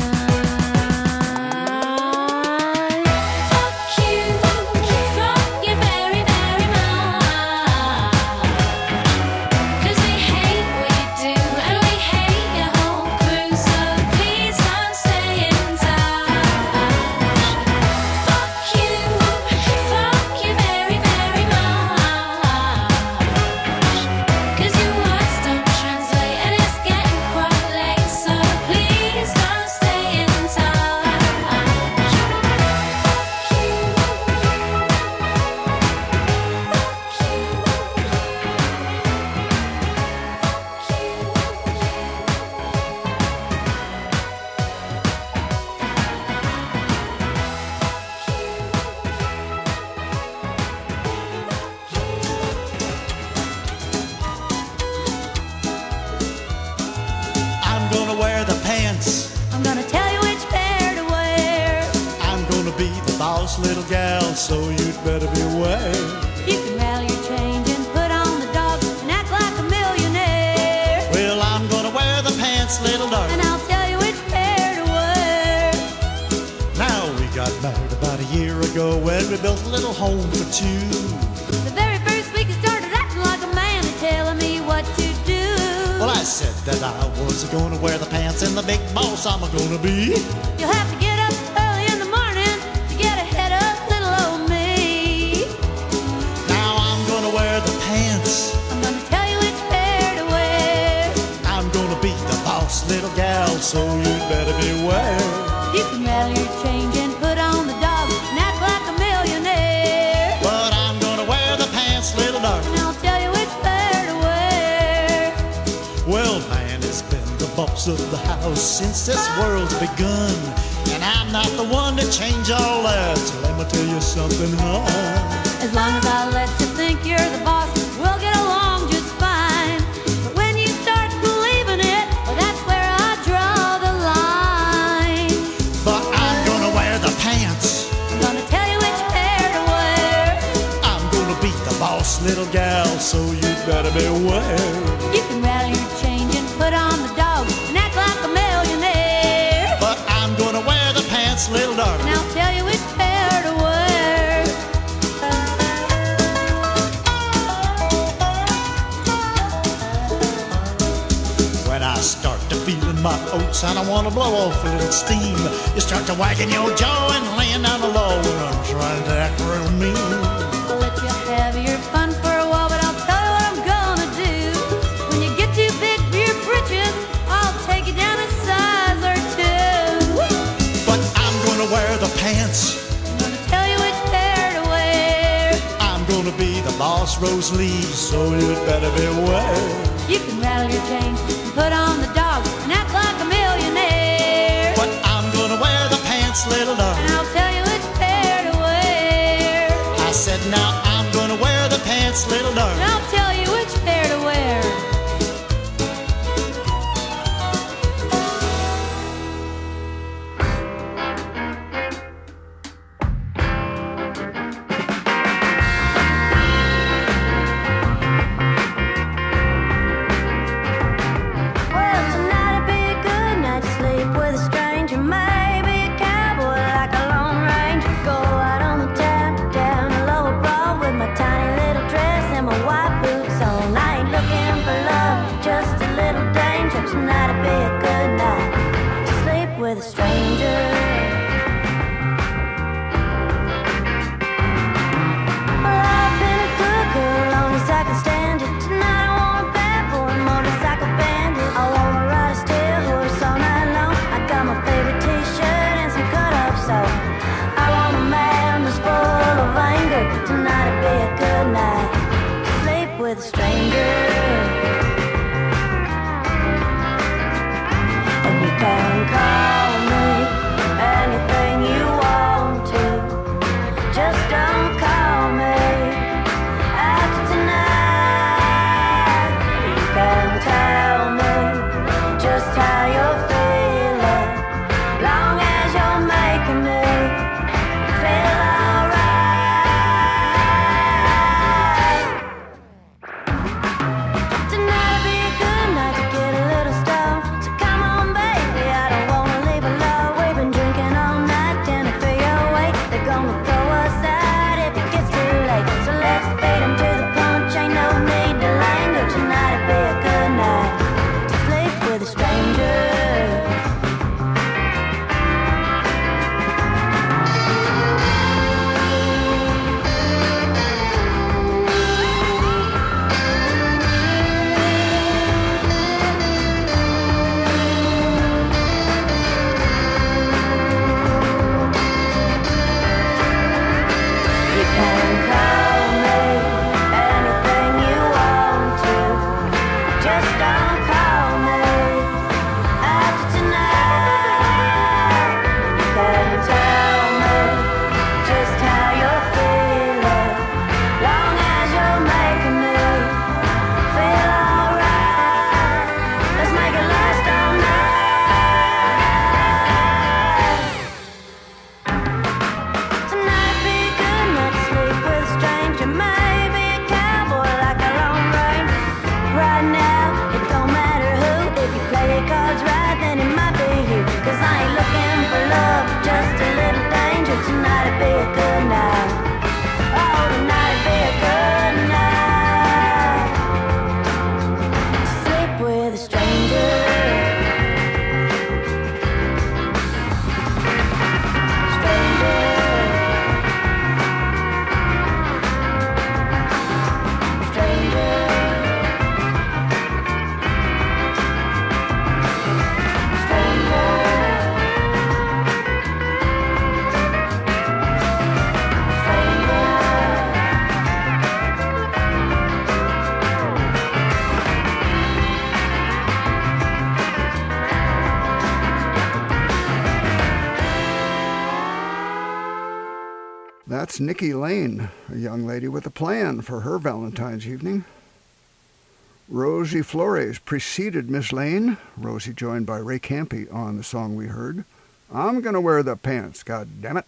Speaker 21: Little gal, so you'd better beware.
Speaker 22: You can mail your change and put on the dog and act like a millionaire.
Speaker 21: Well, I'm gonna wear the pants, little darling,
Speaker 22: and I'll tell you which pair to wear.
Speaker 21: Now we got married about a year ago when we built a little home for two.
Speaker 22: The very first week I started acting like a man and telling me what to do.
Speaker 21: Well, I said that I was gonna wear the pants and the big boss I'm gonna be.
Speaker 22: You'll have to get up early in the morning to get ahead of little old me.
Speaker 21: Now I'm gonna wear the pants.
Speaker 22: I'm gonna tell you which pair to wear.
Speaker 21: I'm gonna be the boss, little gal, so you'd better beware.
Speaker 22: You can mail your change and put on the dog and act like a millionaire.
Speaker 21: But I'm gonna wear the pants, little darling,
Speaker 22: and I'll tell you which pair to wear.
Speaker 21: Well, man has been the boss of the house since this world's begun, and I'm not the one to change all that. So let me tell you something, huh?
Speaker 22: As long as I let you think you're the boss, we'll get along just fine. But when you start believing it, well, that's where I draw the line.
Speaker 21: But I'm gonna wear the pants.
Speaker 22: I'm gonna tell you which pair to wear.
Speaker 21: I'm gonna be the boss, little gal, so you better beware.
Speaker 22: You can rattle your change and put on the dog and act like a millionaire.
Speaker 21: But I'm gonna wear the pants, little darling,
Speaker 22: and I'll tell you which pair to wear.
Speaker 21: When I I start to feeling my oats and I want to blow off a little steam. You start to wagging your jaw and laying down the law when I'm trying to act real mean.
Speaker 22: I'll let you have your fun for a while, but I'll tell you what I'm gonna do. When you get too big for your britches, I'll take you down a size or two.
Speaker 21: But I'm gonna wear the pants.
Speaker 22: I'm gonna tell you which pair to wear.
Speaker 21: I'm gonna be the boss, Rosalie, so you'd better beware.
Speaker 22: You can rattle your chains and put on the dog and act like a millionaire.
Speaker 21: But I'm gonna wear the pants, little dog.
Speaker 22: And I'll tell you which pair to wear.
Speaker 21: I said now I'm gonna wear the pants, little dog.
Speaker 22: And I'll tell you which pair to wear. With a stranger. Well, I've been a good girl, long as I can stand it. Tonight I want a bad boy, motorcycle bandit. I wanna ride a steel horse all night long. I got my favorite t-shirt and some cut-off soul. I want a man that's full of anger. Tonight'd be a good night to sleep with a stranger. And you can call anything you want to, just don't call me after tonight. You can tell me just how you're feeling, long as you're making me feel alright. Tonight'll be a good night to get a little stoned, so come on baby, I don't wanna leave alone. We've been drinking all night, dinner for your way. They're gonna throw us out if it gets too late. So let's beat 'em to the punch, ain't no need to linger. Tonight'd be a good night to sleep with a stranger. You can call me anything you want to, just don't call me after tonight. You can tell me just how you're feeling, long as you're making me feel alright. Let's make it last all night. Tonight'd be a good night to sleep with a stranger. Maybe a cowboy like a Lone Ranger. Right now, it don't matter who. If you play your cards right, then it might be you. 'Cause I ain't looking for love, just a little danger. Tonight'd be a good night. Oh, tonight'd be a good night to sleep with a stranger. Stranger. Stranger.
Speaker 3: That's Nikki Lane, a young lady with a plan for her Valentine's evening. Rosie Flores preceded Miss Lane. Rosie joined by Ray Campy on the song we heard, I'm Gonna Wear the Pants, God damn it.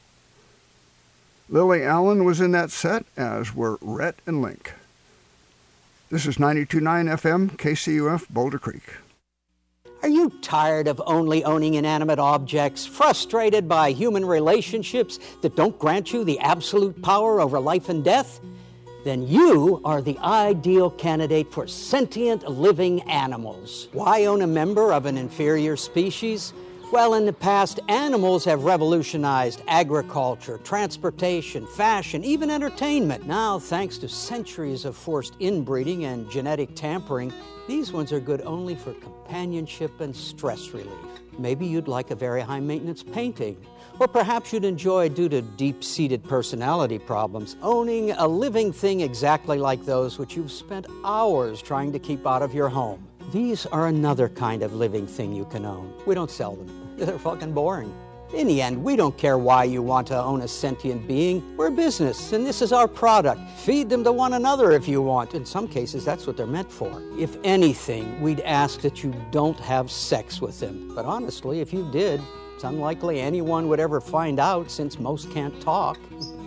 Speaker 3: Lily Allen was in that set, as were Rhett and Link. This is ninety-two point nine F M, K C U F, Boulder Creek.
Speaker 1: Are you tired of only owning inanimate objects, frustrated by human relationships that don't grant you the absolute power over life and death? then you are the ideal candidate for sentient living animals. Why own a member of an inferior species? Well, in the past, animals have revolutionized agriculture, transportation, fashion, even entertainment. Now, thanks to centuries of forced inbreeding and genetic tampering, these ones are good only for companionship and stress relief. Maybe you'd like a very high-maintenance painting. Or perhaps you'd enjoy, due to deep-seated personality problems, owning a living thing exactly like those which you've spent hours trying to keep out of your home. These are another kind of living thing you can own. We don't sell them. They're fucking boring. In the end, we don't care why you want to own a sentient being. We're a business, and this is our product. Feed them to one another if you want. In some cases, that's what they're meant for. If anything, we'd ask that you don't have sex with them. But honestly, if you did, it's unlikely anyone would ever find out, since most can't talk.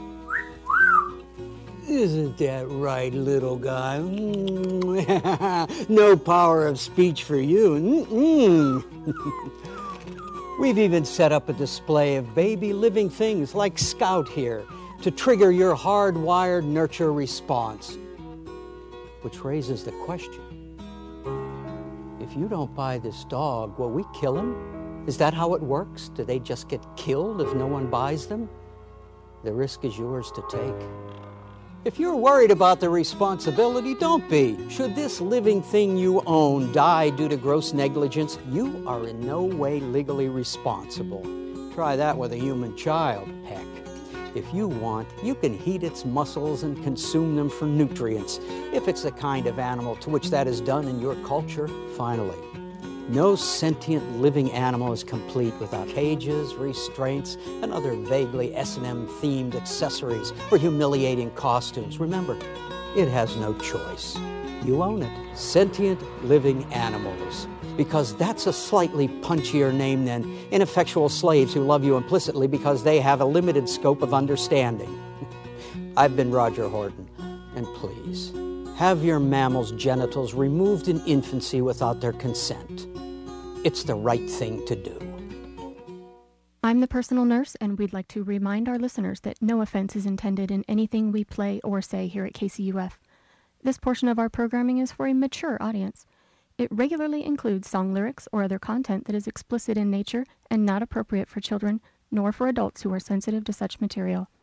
Speaker 1: Isn't that right, little guy? No power of speech for you. Mm-mm. We've even set up a display of baby living things like Scout here to trigger your hardwired nurture response. Which raises the question, if you don't buy this dog, will we kill him? Is that how it works? Do they just get killed if no one buys them? The risk is yours to take. If you're worried about the responsibility, don't be. Should this living thing you own die due to gross negligence, you are in no way legally responsible. Try that with a human child. Heck, if you want, you can heat its muscles and consume them for nutrients, if it's the kind of animal to which that is done in your culture. Finally, no sentient living animal is complete without cages, restraints, and other vaguely S and M-themed accessories or humiliating costumes. Remember, it has no choice. You own it. Sentient living animals. Because that's a slightly punchier name than ineffectual slaves who love you implicitly because they have a limited scope of understanding. I've been Roger Horton, and please, have your mammal's genitals removed in infancy without their consent. It's the right thing to do.
Speaker 4: I'm the personal nurse, and we'd like to remind our listeners that no offense is intended in anything we play or say here at K C U F. This portion of our programming is for a mature audience. It regularly includes song lyrics or other content that is explicit in nature and not appropriate for children, nor for adults who are sensitive to such material.